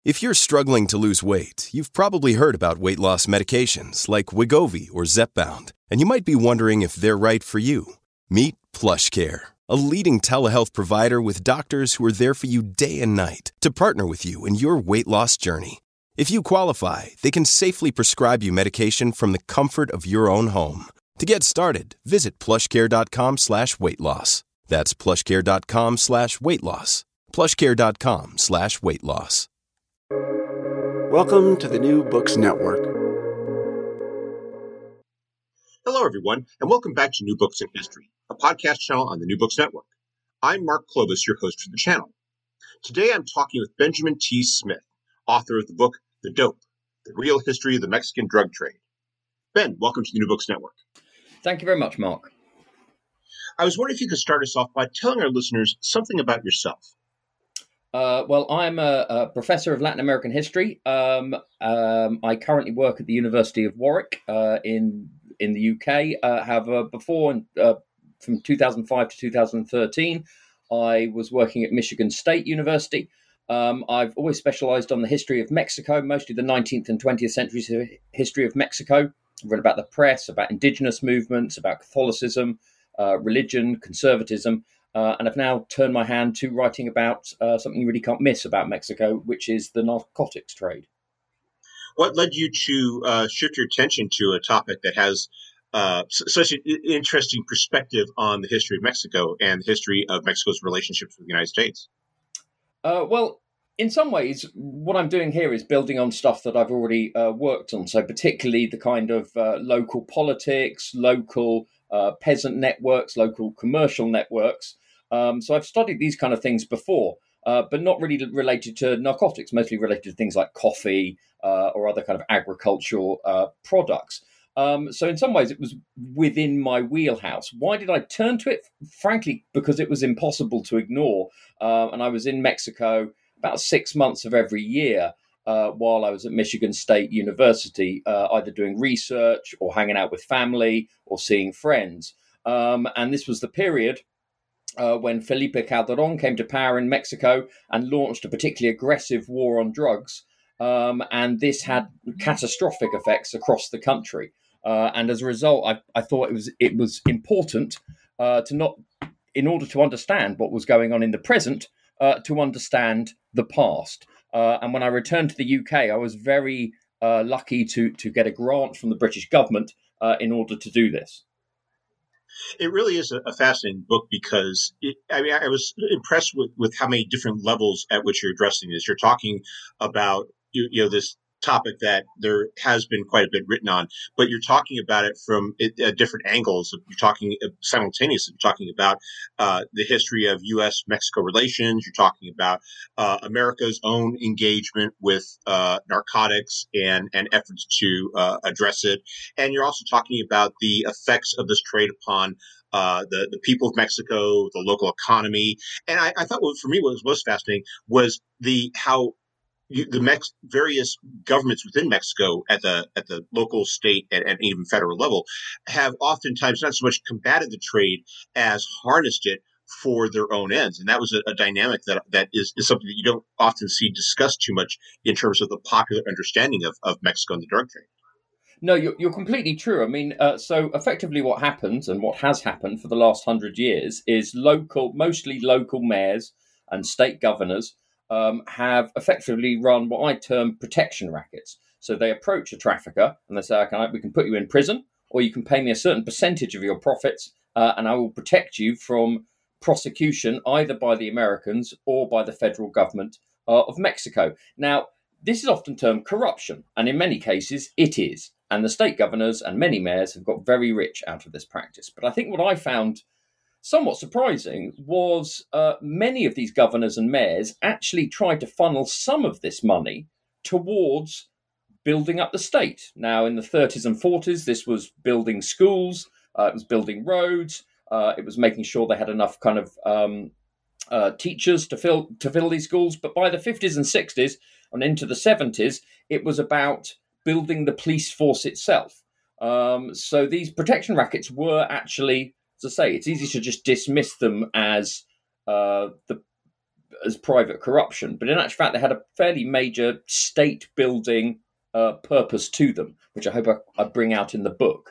If you're struggling to lose weight, you've probably heard about weight loss medications like Wegovy or Zepbound, and you might be wondering if they're right for you. Meet PlushCare, a leading telehealth provider with doctors who are there for you day and night to partner with you in your weight loss journey. If you qualify, they can safely prescribe you medication from the comfort of your own home. To get started, visit plushcare.com/weightloss. That's plushcare.com/weightloss. plushcare.com/weightloss. Welcome to the New Books Network. Hello, everyone, and welcome back to New Books in History, a podcast channel on the New Books Network. I'm Mark Clovis, your host for the channel. Today, I'm talking with Benjamin T. Smith, author of the book, The Dope, The Real History of the Mexican Drug Trade. Ben, welcome to the New Books Network. Thank you very much, Mark. I was wondering if you could start us off by telling our listeners something about yourself. Well, I'm a professor of Latin American history. I currently work at the University of Warwick in the UK. However, from 2005 to 2013, I was working at Michigan State University. I've always specialized on the history of Mexico, mostly the 19th and 20th centuries history of Mexico. I've read about the press, about indigenous movements, about Catholicism, religion, conservatism. And I've now turned my hand to writing about something you really can't miss about Mexico, which is the narcotics trade. What led you to shift your attention to a topic that has such an interesting perspective on the history of Mexico and the history of Mexico's relationships with the United States? Well, in some ways, what I'm doing here is building on stuff that I've already worked on. So particularly the kind of local politics, local peasant networks, local commercial networks. So I've studied these kind of things before, but not really related to narcotics, mostly related to things like coffee or other kind of agricultural products. So in some ways, it was within my wheelhouse. Why did I turn to it? Frankly, because it was impossible to ignore. And I was in Mexico about 6 months of every year while I was at Michigan State University, either doing research or hanging out with family or seeing friends. And this was the period when Felipe Calderón came to power in Mexico and launched a particularly aggressive war on drugs. And this had catastrophic effects across the country. And as a result, I thought it was important in order to understand what was going on in the present, to understand the past. And when I returned to the UK, I was very lucky to get a grant from the British government in order to do this. It really is a fascinating book because, I was impressed with how many different levels at which you're addressing this. You're talking about, this topic that there has been quite a bit written on, but you're talking about it from different angles. You're talking simultaneously, you're talking about the history of U.S.-Mexico relations. You're talking about America's own engagement with narcotics and efforts to address it. And you're also talking about the effects of this trade upon the people of Mexico, the local economy. And I thought for me what was most fascinating was how the various governments within Mexico at the local, state, and even federal level have oftentimes not so much combated the trade as harnessed it for their own ends. And that was a dynamic that is something that you don't often see discussed too much in terms of the popular understanding of Mexico and the drug trade. No, you're completely true. I mean, so effectively what happens and what has happened for the last 100 years is mostly local mayors and state governors have effectively run what I term protection rackets. So they approach a trafficker and they say, okay, we can put you in prison, or you can pay me a certain percentage of your profits, and I will protect you from prosecution either by the Americans or by the federal government of Mexico. Now, this is often termed corruption, and in many cases it is. And the state governors and many mayors have got very rich out of this practice. But I think what I found somewhat surprising was many of these governors and mayors actually tried to funnel some of this money towards building up the state. Now, in the 30s and 40s, this was building schools, it was building roads, it was making sure they had enough kind of teachers to fill these schools. But by the 50s and 60s and into the 70s, it was about building the police force itself. So these protection rackets were actually, as I say, it's easy to just dismiss them as the as private corruption, but in actual fact, they had a fairly major state-building purpose to them, which I hope I bring out in the book.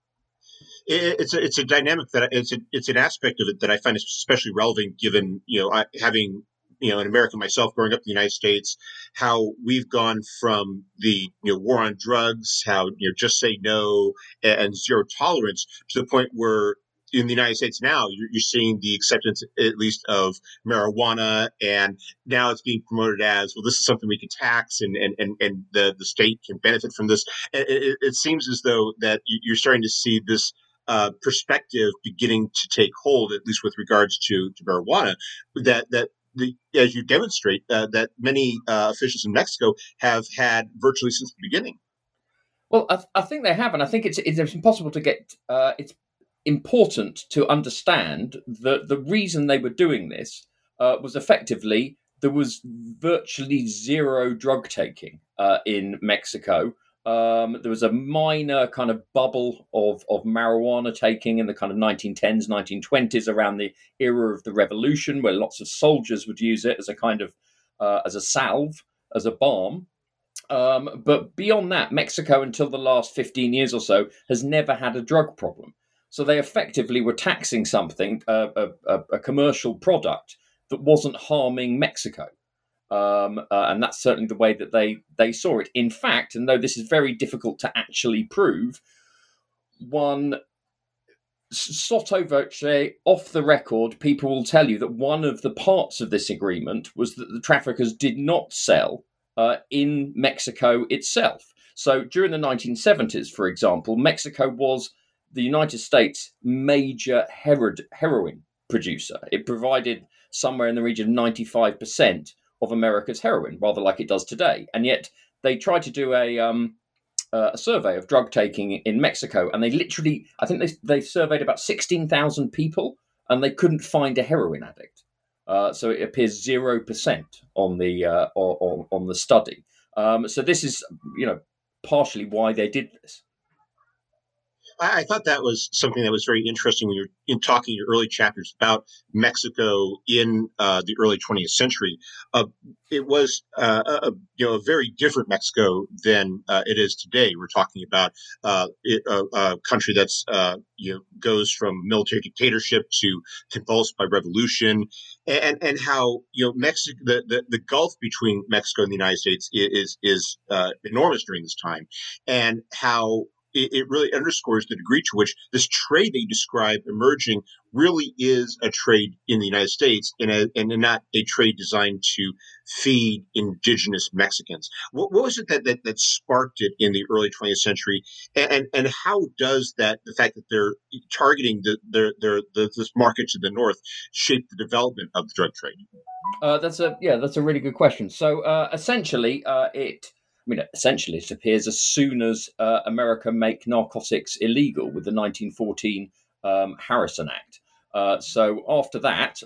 It's a dynamic that it's an aspect of it that I find especially relevant, given having an American myself, growing up in the United States, how we've gone from the war on drugs, how just say no and zero tolerance, to the point where in the United States now you're seeing the acceptance at least of marijuana, and now it's being promoted as, well, this is something we can tax, and the state can benefit from this. It seems as though that you're starting to see this perspective beginning to take hold, at least with regards to marijuana, as you demonstrate, that many officials in Mexico have had virtually since the beginning. Well, I think they have, and I think it's impossible to get. It's important to understand that the reason they were doing this was effectively there was virtually zero drug taking in Mexico. There was a minor kind of bubble of marijuana taking in the kind of 1910s, 1920s, around the era of the revolution, where lots of soldiers would use it as a kind of as a salve, as a balm. But beyond that, Mexico, until the last 15 years or so, has never had a drug problem. So they effectively were taxing something, a commercial product that wasn't harming Mexico. And that's certainly the way that they saw it. In fact, and though this is very difficult to actually prove, one sotto voce, off the record, people will tell you that one of the parts of this agreement was that the traffickers did not sell in Mexico itself. So during the 1970s, for example, Mexico was the United States' major heroin producer. It provided somewhere in the region of 95% of America's heroin, rather like it does today. And yet they tried to do a survey of drug taking in Mexico, and they literally, I think they surveyed about 16,000 people, and they couldn't find a heroin addict. So it appears 0% on the study. So this is, partially why they did this. I thought that was something that was very interesting when you're in talking your early chapters about Mexico in the early 20th century. It was a very different Mexico than it is today. We're talking about a country that's goes from military dictatorship to convulsed by revolution, and how Mexico, the gulf between Mexico and the United States is enormous during this time, and how it really underscores the degree to which this trade they describe emerging really is a trade in the United States, and not a trade designed to feed indigenous Mexicans. What was it that sparked it in the early 20th century, and how does the fact that they're targeting this market to the north shape the development of the drug trade? That's a really good question. So essentially, it appears as soon as America make narcotics illegal with the 1914 Harrison Act. So after that,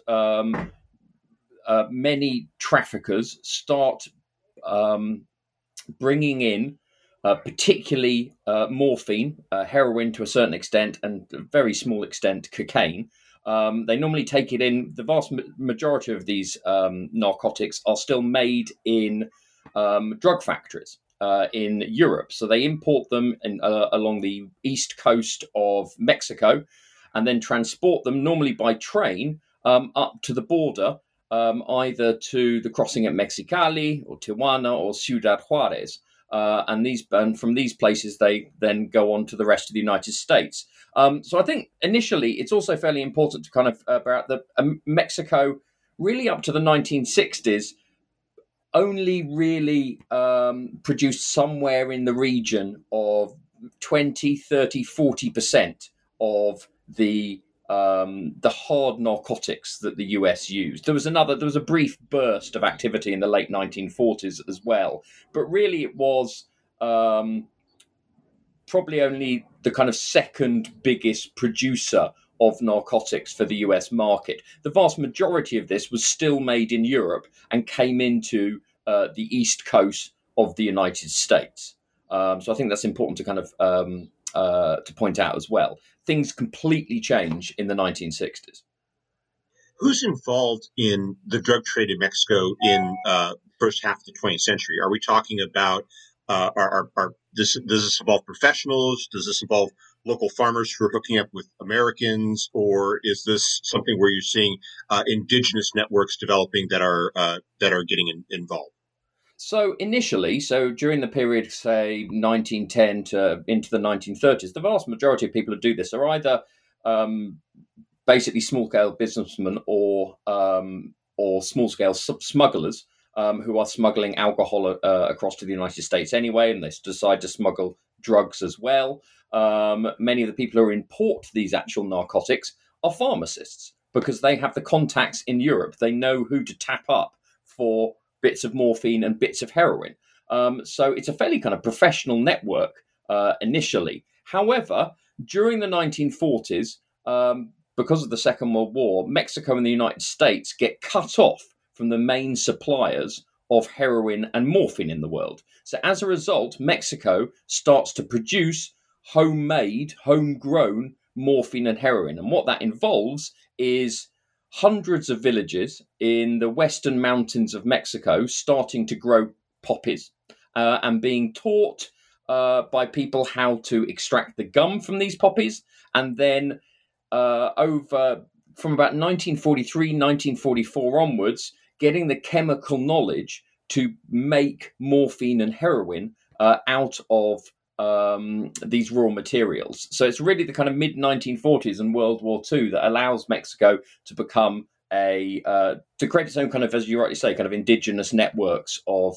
many traffickers start bringing in particularly morphine, heroin to a certain extent, and a very small extent cocaine. They normally take it in. The vast majority of these narcotics are still made in drug factories in Europe. So they import them along the east coast of Mexico, and then transport them normally by train up to the border, either to the crossing at Mexicali or Tijuana or Ciudad Juarez. And from these places, they then go on to the rest of the United States. So I think initially it's also fairly important to kind of about that Mexico, really up to the 1960s, only really produced somewhere in the region of 20, 30, 40% of the hard narcotics that the US used. There was a brief burst of activity in the late 1940s as well, but really it was probably only the kind of second biggest producer of narcotics for the US market. The vast majority of this was still made in Europe and came into the east coast of the United States. So I think that's important to kind of to point out as well. Things completely change in the 1960s. Who's involved in the drug trade in Mexico in first half of the 20th century? Are we talking about does this involve professionals? Does this involve local farmers who are hooking up with Americans, or is this something where you're seeing indigenous networks developing that are getting involved? So initially, during the period, say 1910 to into the 1930s, the vast majority of people who do this are either basically small-scale businessmen or small-scale smugglers who are smuggling alcohol across to the United States anyway, and they decide to smuggle drugs as well. Many of the people who import these actual narcotics are pharmacists because they have the contacts in Europe. They know who to tap up for bits of morphine and bits of heroin. So it's a fairly kind of professional network initially. However, during the 1940s, because of the Second World War, Mexico and the United States get cut off from the main suppliers of heroin and morphine in the world. So as a result, Mexico starts to produce homemade, homegrown morphine and heroin. And what that involves is hundreds of villages in the western mountains of Mexico starting to grow poppies and being taught by people how to extract the gum from these poppies, and then over from about 1943, 1944 onwards, getting the chemical knowledge to make morphine and heroin out of these raw materials. So it's really the kind of mid-1940s and World War II that allows Mexico to become to create its own kind of, as you rightly say, kind of indigenous networks of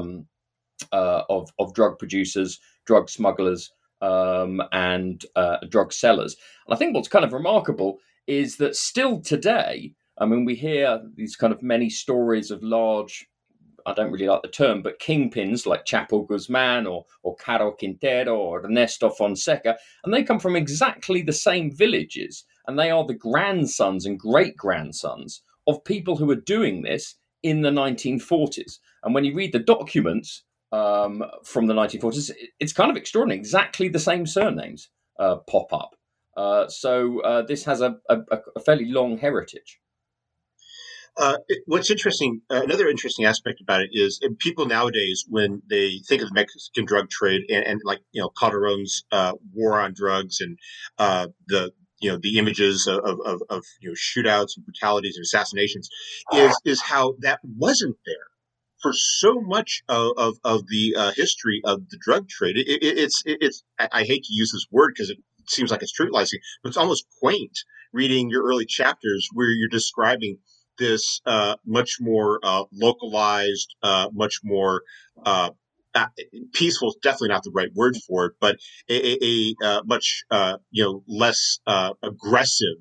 drug producers, drug smugglers, and drug sellers. And I think what's kind of remarkable is that still today, I mean, we hear these kind of many stories of large, I don't really like the term, but kingpins like Chapo Guzman or Caro Quintero or Ernesto Fonseca, and they come from exactly the same villages, and they are the grandsons and great-grandsons of people who were doing this in the 1940s. And when you read the documents from the 1940s, it's kind of extraordinary. Exactly the same surnames pop up. So this has a fairly long heritage. What's interesting, another interesting aspect about it is people nowadays, when they think of the Mexican drug trade and like, Calderon's war on drugs and the images of shootouts and brutalities and assassinations, is how that wasn't there for so much of the history of the drug trade. It's I hate to use this word because it seems like it's brutalizing, but it's almost quaint reading your early chapters where you're describing this much more localized, much more peaceful is definitely not the right word for it, but a much less aggressive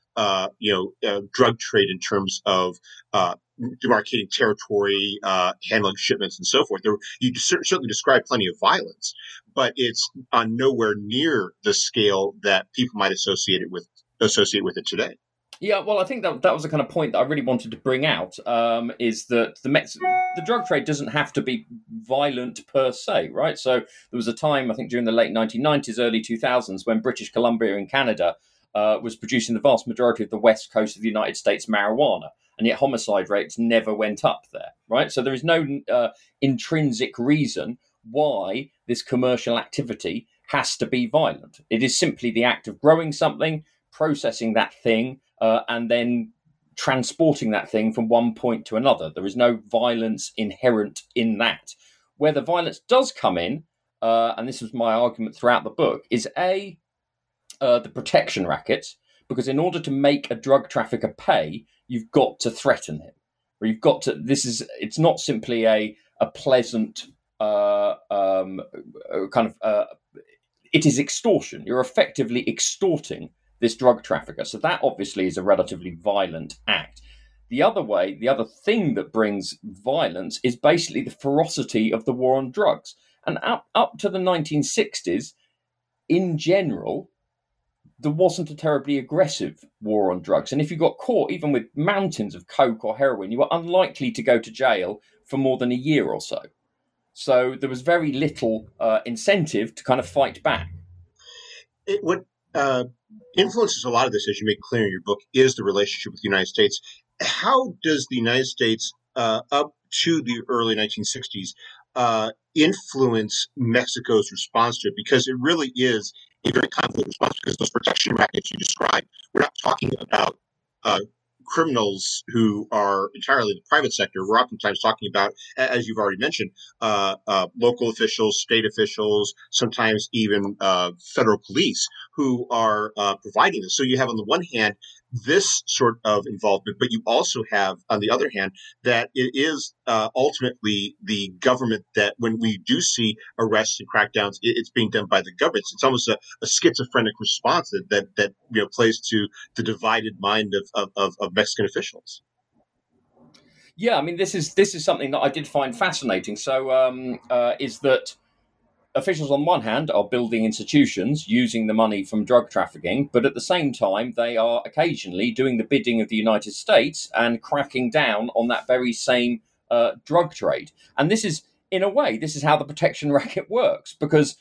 drug trade in terms of demarcating territory, handling shipments, and so forth. You certainly describe plenty of violence, but it's on nowhere near the scale that people might associate with it today. Yeah, well, I think that was the kind of point that I really wanted to bring out, is that the drug trade doesn't have to be violent per se, right? So there was a time, I think during the late 1990s, early 2000s, when British Columbia in Canada was producing the vast majority of the west coast of the United States marijuana, and yet homicide rates never went up there, right? So there is no intrinsic reason why this commercial activity has to be violent. It is simply the act of growing something, processing that thing, and then transporting that thing from one point to another. There is no violence inherent in that. Where the violence does come in, and this was my argument throughout the book, is the protection rackets, because in order to make a drug trafficker pay, you've got to threaten him. Or you've got to. It's not simply a pleasant kind of. It is extortion. You're effectively extorting this drug trafficker. So that obviously is a relatively violent act. The other thing that brings violence is basically the ferocity of the war on drugs. And up to the 1960s, in general, there wasn't a terribly aggressive war on drugs. And if you got caught, even with mountains of coke or heroin, you were unlikely to go to jail for more than a year or so. So there was very little incentive to kind of fight back. What influences a lot of this, as you make clear in your book, is the relationship with the United States. How does the United States, up to the early 1960s, influence Mexico's response to it? Because it really is a very convoluted response, because those protection rackets you described, we're not talking about uh, criminals who are entirely in the private sector. We're oftentimes talking about, as you've already mentioned, local officials, state officials, sometimes even federal police who are providing this. So you have, on the one hand, this sort of involvement, but you also have, on the other hand, that it is ultimately the government that, when we do see arrests and crackdowns, it's being done by the government. It's almost a schizophrenic response that plays to the divided mind of Mexican officials. Yeah, I mean, this is something that I did find fascinating. So, is that officials on one hand are building institutions using the money from drug trafficking, but at the same time they are occasionally doing the bidding of the United States and cracking down on that very same drug trade. And this is, in a way, this is how the protection racket works, because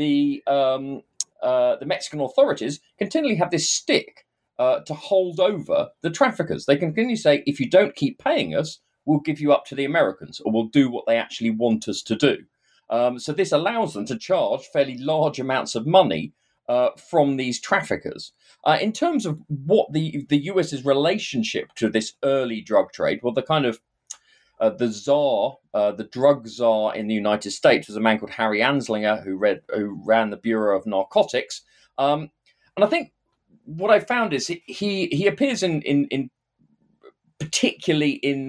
the Mexican authorities continually have this stick to hold over the traffickers. They can continually say, if you don't keep paying us, we'll give you up to the Americans, or we'll do what they actually want us to do. So this allows them to charge fairly large amounts of money from these traffickers. In terms of what the US's relationship to this early drug trade, well, the kind of the czar, the drug czar in the United States was a man called Harry Anslinger, who ran the Bureau of Narcotics. And I think what I found is he appears in particularly in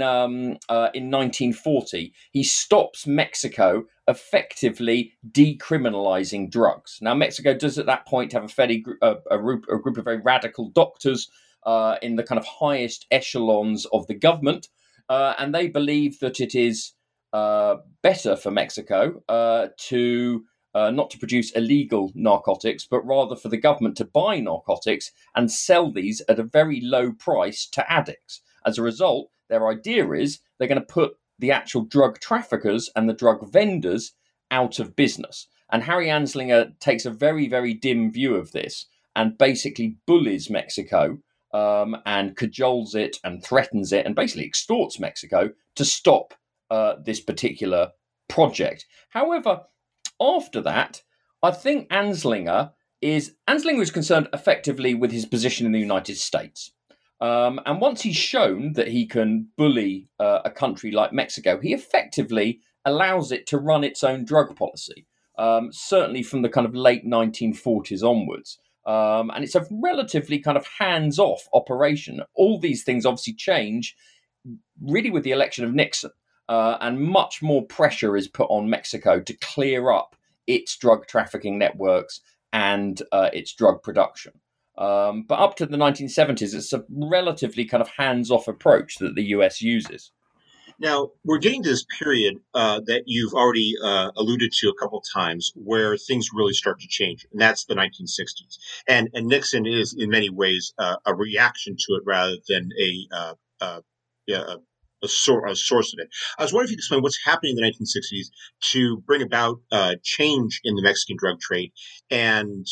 1940, he stops Mexico effectively decriminalizing drugs. Now, Mexico does at that point have a fairly a group of very radical doctors in the kind of highest echelons of the government, and they believe that it is better for Mexico to not to produce illegal narcotics, but rather for the government to buy narcotics and sell these at a very low price to addicts. As a result, their idea is they're going to put the actual drug traffickers and the drug vendors out of business. And Harry Anslinger takes a very, very dim view of this and basically bullies Mexico and cajoles it and threatens it and basically extorts Mexico to stop this particular project. However, after that, I think Anslinger is concerned effectively with his position in the United States. And once he's shown that he can bully a country like Mexico, he effectively allows it to run its own drug policy, certainly from the kind of late 1940s onwards. And it's a relatively kind of hands-off operation. All these things obviously change really with the election of Nixon, and much more pressure is put on Mexico to clear up its drug trafficking networks and its drug production. But up to the 1970s, it's a relatively kind of hands-off approach that the US uses. Now, we're getting to this period that you've already alluded to a couple of times where things really start to change, and that's the 1960s. And Nixon is, in many ways, a reaction to it rather than a source of it. I was wondering if you could explain what's happening in the 1960s to bring about change in the Mexican drug trade, and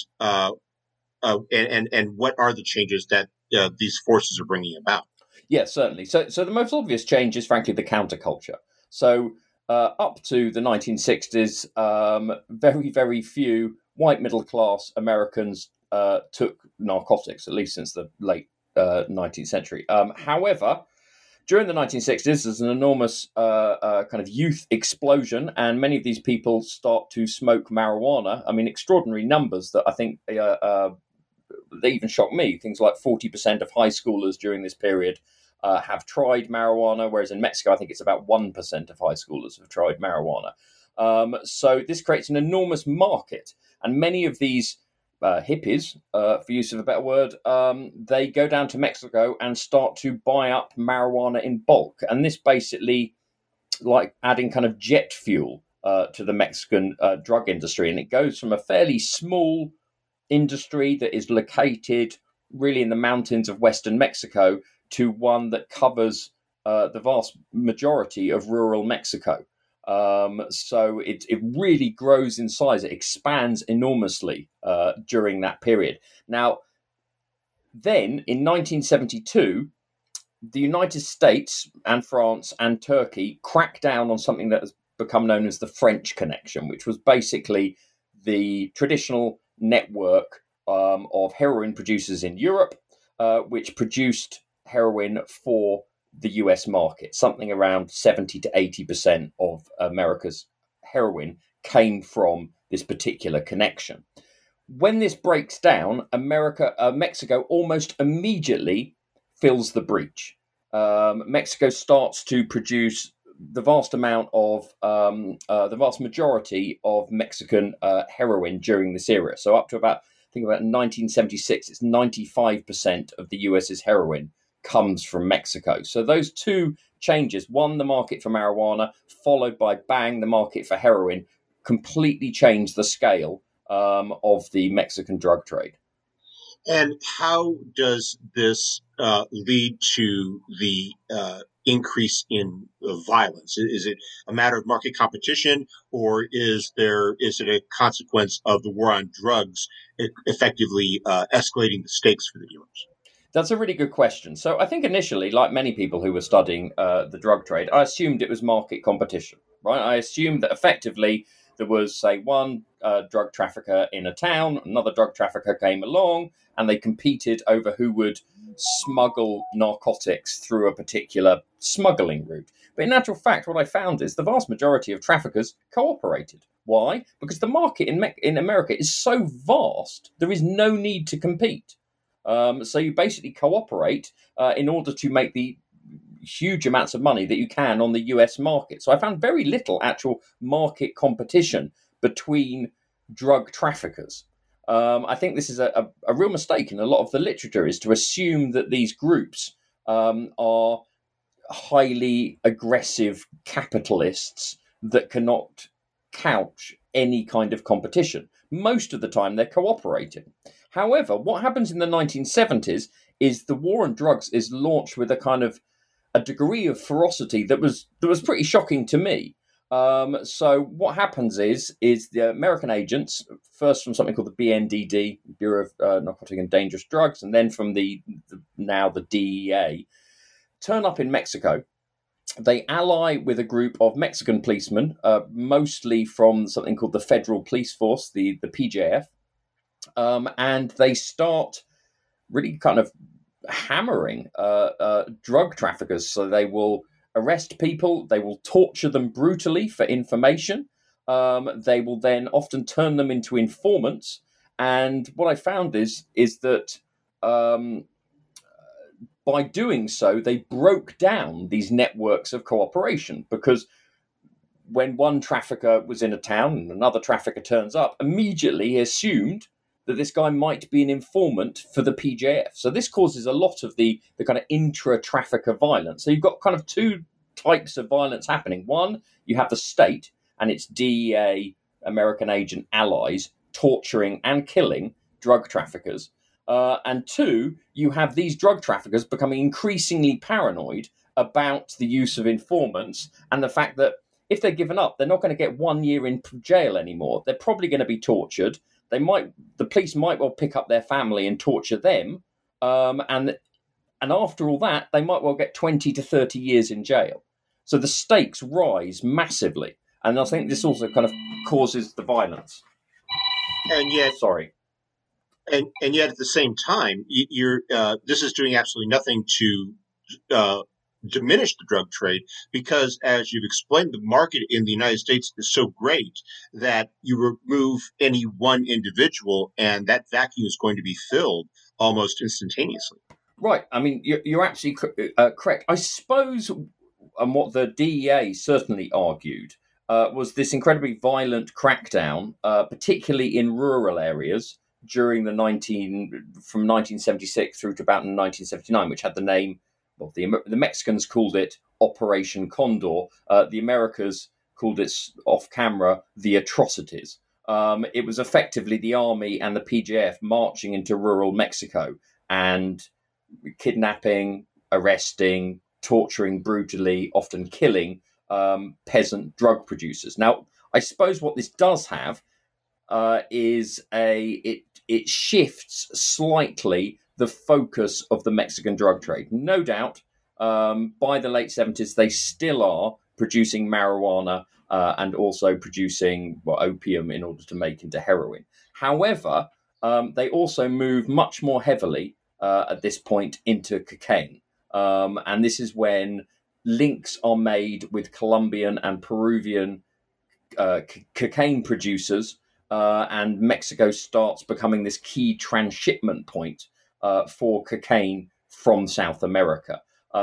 what are the changes that these forces are bringing about? Yes, certainly. So the most obvious change is, frankly, the counterculture. So up to the 1960s, very, very few white middle-class Americans took narcotics, at least since the late 19th century. However, during the 1960s, there's an enormous kind of youth explosion, and many of these people start to smoke marijuana. I mean, extraordinary numbers that I think they even shocked me. Things like 40% of high schoolers during this period have tried marijuana, whereas in Mexico, I think it's about 1% of high schoolers have tried marijuana. So this creates an enormous market, and many of these hippies, for use of a better word, they go down to Mexico and start to buy up marijuana in bulk. And this basically, like adding kind of jet fuel to the Mexican drug industry. And it goes from a fairly small industry that is located really in the mountains of western Mexico to one that covers the vast majority of rural Mexico. So it really grows in size. It expands enormously during that period. Now, Then in 1972, the United States and France and Turkey cracked down on something that has become known as the French Connection, which was basically the traditional network of heroin producers in Europe, which produced heroin for the US market. Something around 70 to 80% of America's heroin came from this particular connection. When this breaks down, Mexico almost immediately fills the breach. Mexico starts to produce the vast majority of Mexican heroin during this era. So up to about 1976, it's 95% of the US's heroin comes from Mexico. So those two changes, one, the market for marijuana, followed by bang, the market for heroin, completely changed the scale of the Mexican drug trade. And how does this lead to the increase in violence? Is it a matter of market competition, or is it a consequence of the war on drugs effectively escalating the stakes for the dealers? That's a really good question. So I think initially, like many people who were studying the drug trade, I assumed it was market competition, right? I assumed that effectively there was, say, one drug trafficker in a town, another drug trafficker came along, and they competed over who would smuggle narcotics through a particular smuggling route. But in actual fact, what I found is the vast majority of traffickers cooperated. Why? Because the market in America is so vast, there is no need to compete. So you basically cooperate in order to make the huge amounts of money that you can on the US market. So I found very little actual market competition between drug traffickers. I think this is a real mistake in a lot of the literature, is to assume that these groups are highly aggressive capitalists that cannot couch any kind of competition. Most of the time they're cooperating. However, what happens in the 1970s is the war on drugs is launched with a degree of ferocity that was pretty shocking to me. So what happens is the American agents, first from something called the BNDD, Bureau of Narcotic and Dangerous Drugs, and then from the DEA, turn up in Mexico. They ally with a group of Mexican policemen, mostly from something called the Federal Police Force, the PJF, and they start really kind of hammering drug traffickers. So they will arrest people, they will torture them brutally for information. They will then often turn them into informants. And what I found is that by doing so, they broke down these networks of cooperation, because when one trafficker was in a town and another trafficker turns up, immediately he assumed that this guy might be an informant for the PJF. So this causes a lot of the kind of intra-trafficker violence. So you've got kind of two types of violence happening. One, you have the state and its DEA American agent allies torturing and killing drug traffickers. And two, you have these drug traffickers becoming increasingly paranoid about the use of informants and the fact that if they're given up, they're not going to get 1 year in jail anymore. They're probably going to be tortured. The police might well pick up their family and torture them. And after all that, they might well get 20 to 30 years in jail. So the stakes rise massively. And I think this also kind of causes the violence. And yet, sorry. And yet, at the same time, this is doing absolutely nothing to diminish the drug trade, because, as you've explained, the market in the United States is so great that you remove any one individual, and that vacuum is going to be filled almost instantaneously. Right. I mean, you're absolutely correct. I suppose, and what the DEA certainly argued, was this incredibly violent crackdown, particularly in rural areas, during from 1976 through to about 1979, which had the name, well, the Mexicans called it Operation Condor. The Americans called it off camera the Atrocities. It was effectively the army and the PJF marching into rural Mexico and kidnapping, arresting, torturing brutally, often killing peasant drug producers. Now, I suppose what this does have is it shifts slightly the focus of the Mexican drug trade. No doubt, by the late 70s, they still are producing marijuana and also producing opium in order to make into heroin. However, they also move much more heavily at this point into cocaine. And this is when links are made with Colombian and Peruvian cocaine producers, and Mexico starts becoming this key transshipment point for cocaine from South America.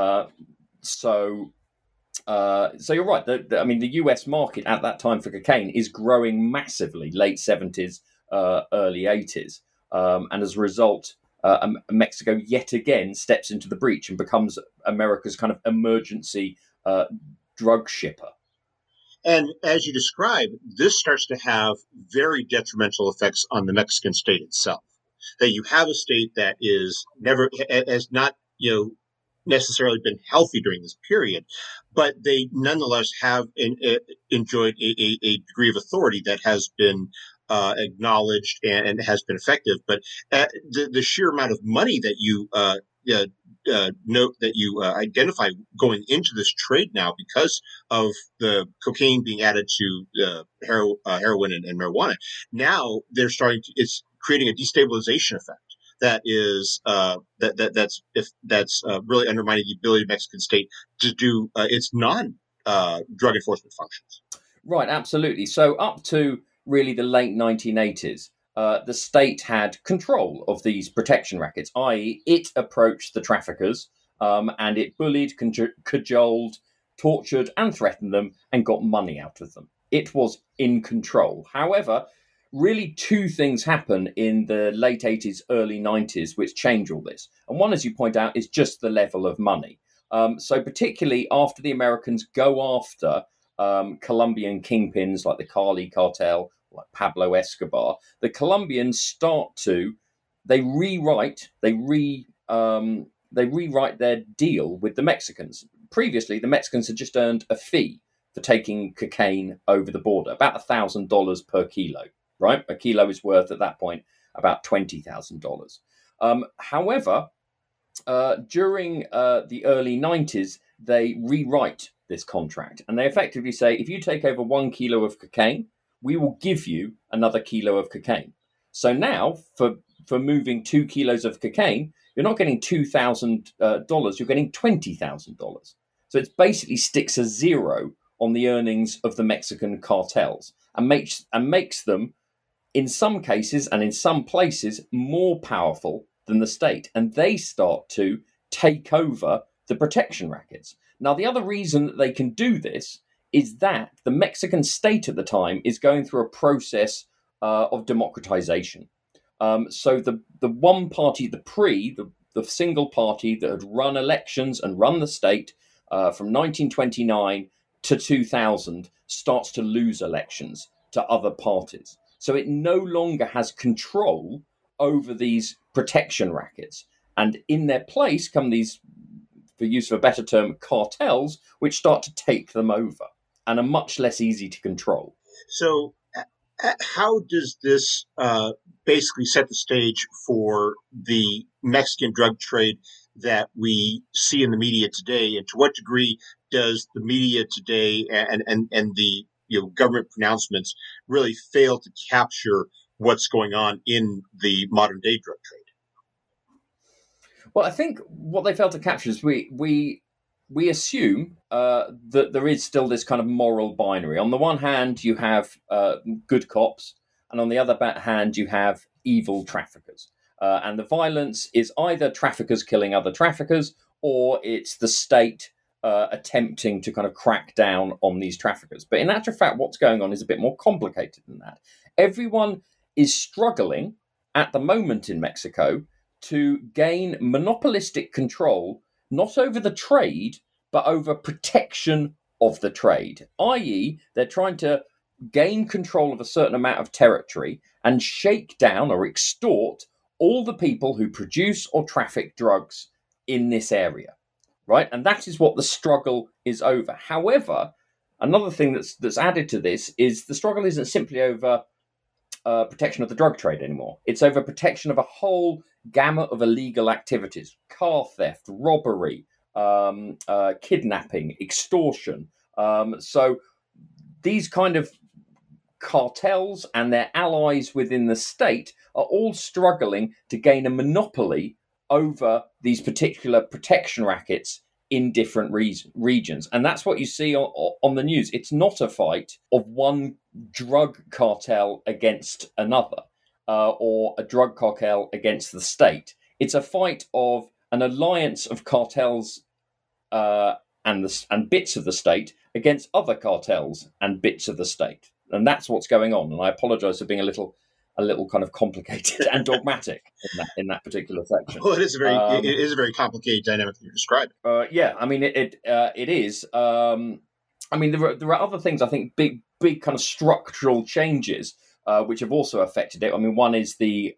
So you're right. The US market at that time for cocaine is growing massively, late 70s, early 80s. And as a result, Mexico yet again steps into the breach and becomes America's kind of emergency drug shipper. And as you describe, this starts to have very detrimental effects on the Mexican state itself. That you have a state that has not, necessarily been healthy during this period, but they nonetheless have enjoyed a degree of authority that has been acknowledged and has been effective. But the sheer amount of money that you note that you identify going into this trade now, because of the cocaine being added to heroin and marijuana, now they're it's creating a destabilization effect that is that's really undermining the ability of the Mexican state to do its drug enforcement functions. Right, absolutely. So up to really the late 1980s, the state had control of these protection rackets, i.e. it approached the traffickers and it bullied, cajoled, tortured and threatened them and got money out of them. It was in control. However, really two things happen in the late 80s, early 90s, which change all this. And one, as you point out, is just the level of money. So particularly after the Americans go after Colombian kingpins like the Cali cartel, like Pablo Escobar, the Colombians rewrite their deal with the Mexicans. Previously, the Mexicans had just earned a fee for taking cocaine over the border, about $1,000 per kilo, right? A kilo is worth at that point about $20,000. However, during the early 90s, they rewrite this contract and they effectively say, if you take over 1 kilo of cocaine, we will give you another kilo of cocaine. So now, for moving 2 kilos of cocaine, you're not getting $2,000, you're getting $20,000. So it basically sticks a zero on the earnings of the Mexican cartels and makes them, in some cases and in some places, more powerful than the state. And they start to take over the protection rackets. Now, the other reason that they can do this is that the Mexican state at the time is going through a process of democratization. So the one party, the single party that had run elections and run the state from 1929 to 2000 starts to lose elections to other parties. So it no longer has control over these protection rackets. And in their place come these, for use of a better term, cartels, which start to take them over and are much less easy to control. So how does this basically set the stage for the Mexican drug trade that we see in the media today? And to what degree does the media today and the government pronouncements really fail to capture what's going on in the modern day drug trade? Well, I think what they fail to capture is we assume that there is still this kind of moral binary. On the one hand, you have good cops, and on the other hand, you have evil traffickers. And the violence is either traffickers killing other traffickers, or it's the state attempting to kind of crack down on these traffickers. But in actual fact, what's going on is a bit more complicated than that. Everyone is struggling at the moment in Mexico to gain monopolistic control, not over the trade, but over protection of the trade, i.e. they're trying to gain control of a certain amount of territory and shake down or extort all the people who produce or traffic drugs in this area, right? And that is what the struggle is over. However, another thing that's added to this is the struggle isn't simply over protection of the drug trade anymore. It's over protection of a whole gamut of illegal activities: car theft, robbery, kidnapping, extortion. So these kind of cartels and their allies within the state are all struggling to gain a monopoly over these particular protection rackets in different regions. And that's what you see on the news. It's not a fight of one drug cartel against another, or a drug cartel against the state. It's a fight of an alliance of cartels and bits of the state against other cartels and bits of the state. And that's what's going on. And I apologize for being a little kind of complicated and dogmatic in that particular section. Well, it is a very complicated dynamic that you're describing. Yeah, I mean it is. I mean there are other things, I think, big kind of structural changes which have also affected it. I mean, one is the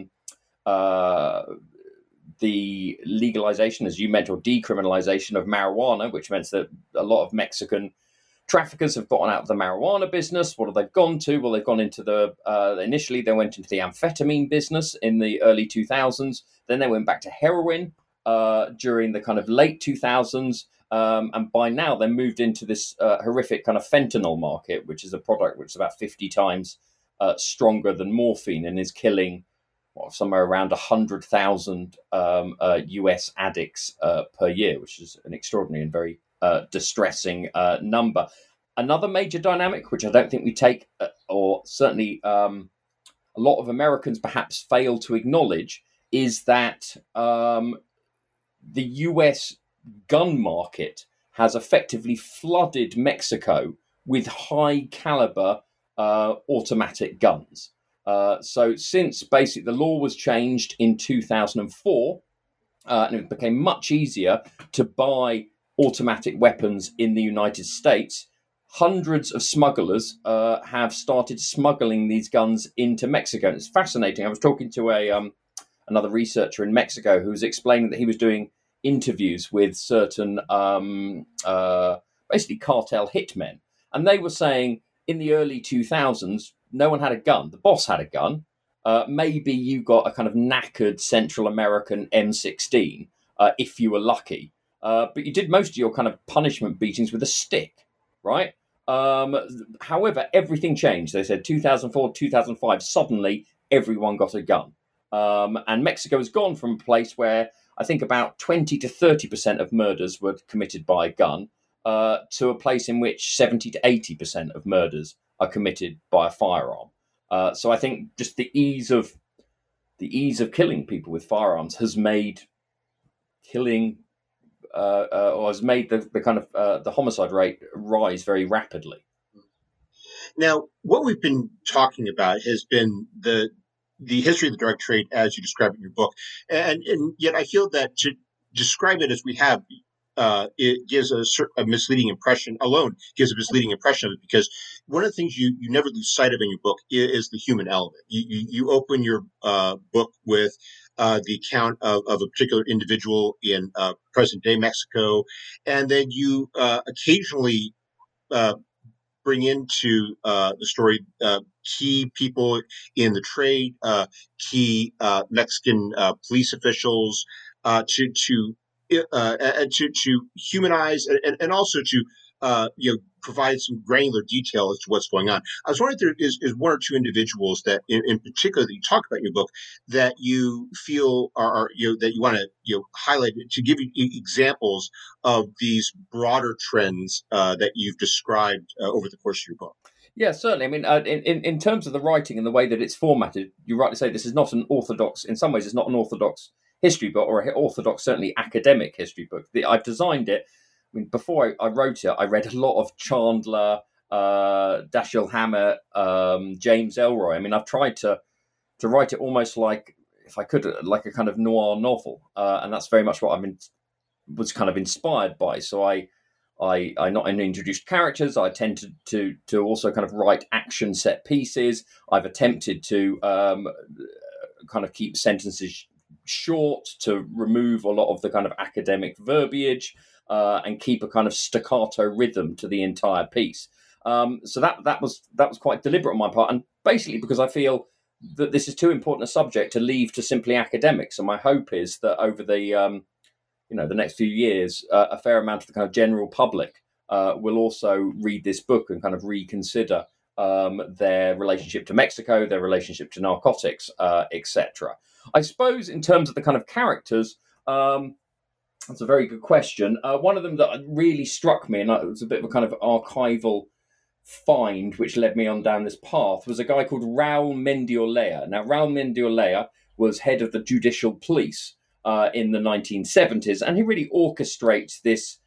legalization, as you mentioned, or decriminalization of marijuana, which meant that a lot of Mexican traffickers have gotten out of the marijuana business. What have they gone to? Well, they've gone into initially they went into the amphetamine business in the early 2000s. Then they went back to heroin during the kind of late 2000s. And by now they're moved into this horrific kind of fentanyl market, which is a product which is about 50 times stronger than morphine and is killing somewhere around 100,000 US addicts per year, which is an extraordinary and very distressing number. Another major dynamic, which I don't think we take, or certainly a lot of Americans perhaps fail to acknowledge, is that the US gun market has effectively flooded Mexico with high caliber automatic guns. So since basically the law was changed in 2004, and it became much easier to buy automatic weapons in the United States, hundreds of smugglers have started smuggling these guns into Mexico. And it's fascinating. I was talking to another researcher in Mexico who was explaining that he was doing interviews with certain basically cartel hitmen. And they were saying in the early 2000s, no one had a gun. The boss had a gun. Maybe you got a kind of knackered Central American M16 if you were lucky. But you did most of your kind of punishment beatings with a stick, right? However, everything changed. They said 2004, 2005, suddenly everyone got a gun. And Mexico has gone from a place where I think about 20 to 30% of murders were committed by a gun to a place in which 70 to 80% of murders are committed by a firearm. So I think just the ease of killing people with firearms has made killing or has made the kind of the homicide rate rise very rapidly. Now, what we've been talking about has been the history of the drug trade as you describe it in your book, and yet I feel that to describe it as we have, it gives a misleading impression. Alone gives a misleading impression of it, because one of the things you never lose sight of in your book is the human element. You open your book with the account of a particular individual in present day Mexico, and then you occasionally bring into the story key people in the trade, key Mexican police officials, to humanize and also to provide some granular detail as to what's going on. I was wondering if there is one or two individuals that, in particular, that you talk about in your book that you feel are that you want to highlight to give you examples of these broader trends that you've described over the course of your book. Yeah, certainly. I mean, in terms of the writing and the way that it's formatted, you rightly say this is not an orthodox. In some ways, it's not an orthodox history book, or an orthodox, certainly academic history book. I've designed it. I mean, before I wrote it, I read a lot of Chandler, Dashiell Hammett, James Ellroy. I mean, I've tried to write it almost like, if I could, like a kind of noir novel, and that's very much what was kind of inspired by. So I not only introduced characters, I tend to also kind of write action set pieces. I've attempted to kind of keep sentences short, to remove a lot of the kind of academic verbiage, and keep a kind of staccato rhythm to the entire piece. So that was quite deliberate on my part, and basically because I feel that this is too important a subject to leave to simply academics. And my hope is that over the the next few years, a fair amount of the kind of general public will also read this book and kind of reconsider their relationship to Mexico, their relationship to narcotics, etc. I suppose in terms of the kind of characters, that's a very good question. One of them that really struck me, and it was a bit of a kind of archival find which led me on down this path, was a guy called Raul Mendiolea. Now, Raul Mendiolea was head of the judicial police in the 1970s, and he really orchestrates this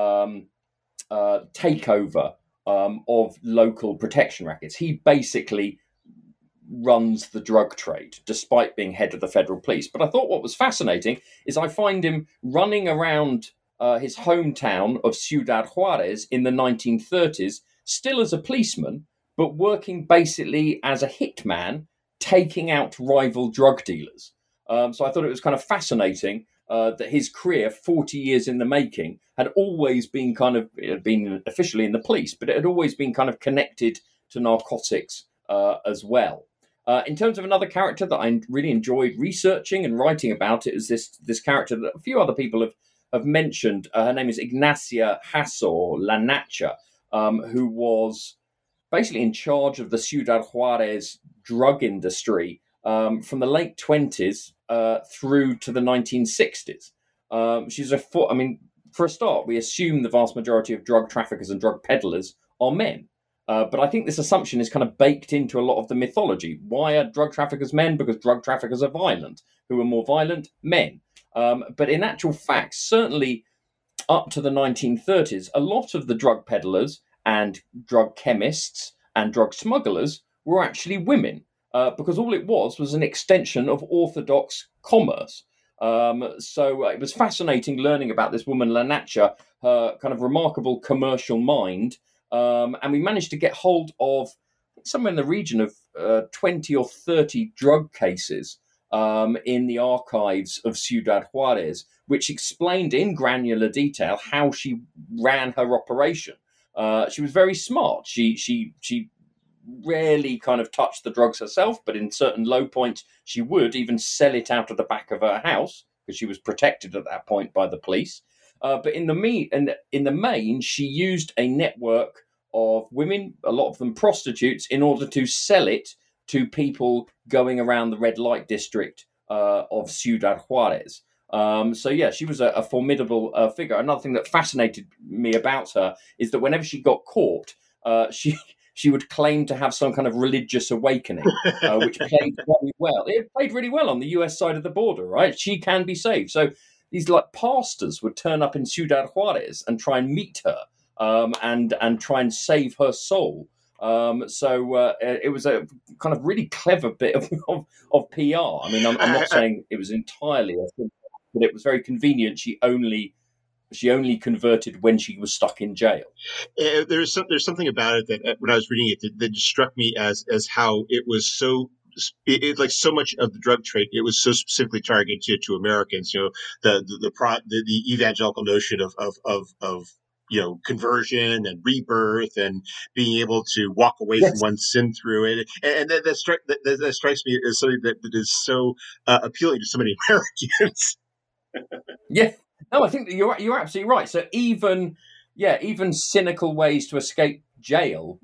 takeover of local protection rackets. He basically runs the drug trade, despite being head of the federal police. But I thought what was fascinating is I find him running around his hometown of Ciudad Juarez in the 1930s, still as a policeman, but working basically as a hitman, taking out rival drug dealers. So I thought it was kind of fascinating that his career, 40 years in the making, had always been been officially in the police, but it had always been kind of connected to narcotics as well. In terms of another character that I really enjoyed researching and writing about, it is this character that a few other people have mentioned. Her name is Ignacia Hasor La Nacha, who was basically in charge of the Ciudad Juarez drug industry from the late 20s through to the 1960s. For a start, we assume the vast majority of drug traffickers and drug peddlers are men. But I think this assumption is kind of baked into a lot of the mythology. Why are drug traffickers men? Because drug traffickers are violent. Who are more violent? Men. But in actual fact, certainly up to the 1930s, a lot of the drug peddlers and drug chemists and drug smugglers were actually women, because all it was an extension of orthodox commerce. So it was fascinating learning about this woman, La Nacha, her kind of remarkable commercial mind. And we managed to get hold of somewhere in the region of 20 or 30 drug cases in the archives of Ciudad Juarez, which explained in granular detail how she ran her operation. She was very smart. She rarely kind of touched the drugs herself, but in certain low points, she would even sell it out of the back of her house because she was protected at that point by the police. But in the main, she used a network of women, a lot of them prostitutes, in order to sell it to people going around the red light district of Ciudad Juarez. She was a formidable figure. Another thing that fascinated me about her is that whenever she got caught, she would claim to have some kind of religious awakening, which played very well. It played really well on the US side of the border, right? She can be saved. So these pastors would turn up in Ciudad Juarez and try and meet her and try and save her soul. It was a kind of really clever bit of PR. I mean, I'm not saying it was entirely a thing, but it was very convenient. She only converted when she was stuck in jail. There's something about it that when I was reading it that just struck me as how it was so. Like so much of the drug trade, it was so specifically targeted to Americans. The evangelical notion of conversion and rebirth and being able to walk away from one's sin through it, and that strikes me as something that is so appealing to so many Americans. Yeah, no, I think that you're absolutely right. So even cynical ways to escape jail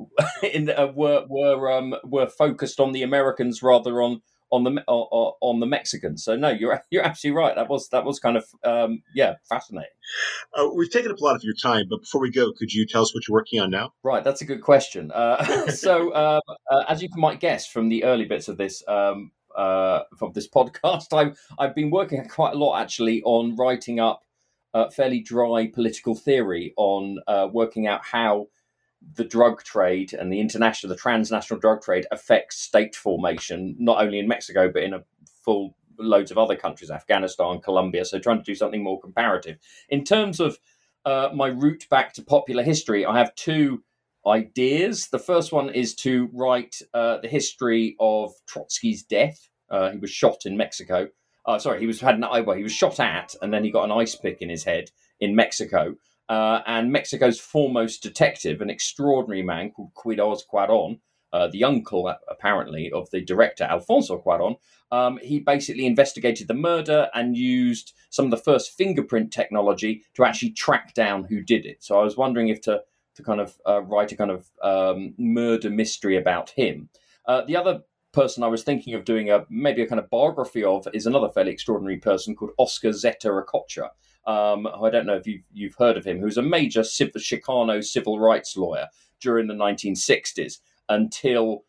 were focused on the Americans rather on the Mexicans. So no, you're absolutely right. That was kind of fascinating. We've taken up a lot of your time, but before we go, could you tell us what you're working on now? Right, that's a good question. As you might guess from the early bits of this from this podcast, I've been working quite a lot actually on writing up fairly dry political theory on working out how the drug trade and the transnational drug trade affects state formation, not only in Mexico, but in a full loads of other countries, Afghanistan, Colombia. So trying to do something more comparative. In terms of my route back to popular history, I have two ideas. The first one is to write the history of Trotsky's death. He was shot in Mexico. He was shot at, and then he got an ice pick in his head in Mexico. and Mexico's foremost detective, an extraordinary man called Quiroz Cuaron, the uncle, apparently, of the director, Alfonso Cuaron. He basically investigated the murder and used some of the first fingerprint technology to actually track down who did it. So I was wondering if to kind of write a kind of murder mystery about him. The other person I was thinking of doing maybe a kind of biography of is another fairly extraordinary person called Oscar Zeta Recocha. I don't know if you've heard of him, who's a major Chicano civil rights lawyer during the 1960s until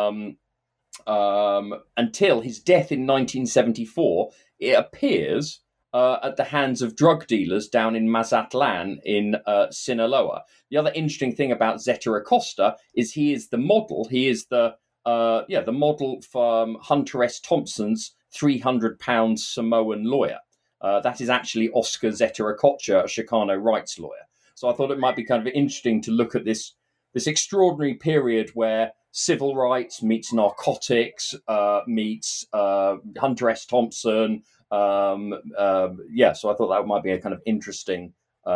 his death in 1974. It appears at the hands of drug dealers down in Mazatlan in Sinaloa. The other interesting thing about Zeta Acosta is he is the model. He is the model from Hunter S. Thompson's 300-pound Samoan lawyer. That is actually Oscar Zeta Acocha, a Chicano rights lawyer. So I thought it might be kind of interesting to look at this extraordinary period where civil rights meets narcotics, meets Hunter S. Thompson. So I thought that might be a kind of interesting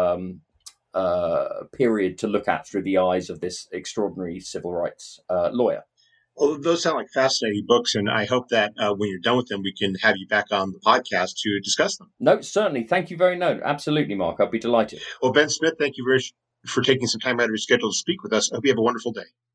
period to look at through the eyes of this extraordinary civil rights lawyer. Well, those sound like fascinating books, and I hope that when you're done with them, we can have you back on the podcast to discuss them. No, certainly. Thank you very much. Absolutely, Mark. I'd be delighted. Well, Ben Smith, thank you very much for taking some time out of your schedule to speak with us. I hope you have a wonderful day.